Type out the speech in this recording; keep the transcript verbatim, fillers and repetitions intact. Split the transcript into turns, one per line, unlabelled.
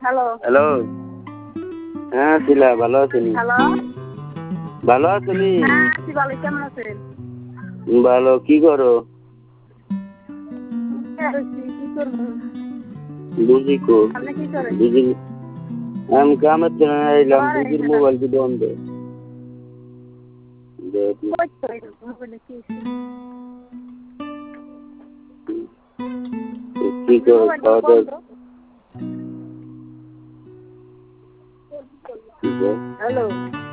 Hello
hello হ্যাঁ শিলা ভালো আছেনি?
Hello
ভালো আছেনি?
হ্যাঁ আছি ভালো, কেমন আছেন?
ভালো। কি করো?
কি করবো?
বুঝি কো
আপনি কি করেন?
বুঝি আমি কামের জন্য এলাম।
ঘরে
বুঝির
না।
মোবাইল কি বন্ধ দেখি।
কই তো এই মোবাইলে কি হইছে?
কি করো?
মোবাইল
খাওয়া
বন্ধ।
দাওয়া কি করো?
হ্যালো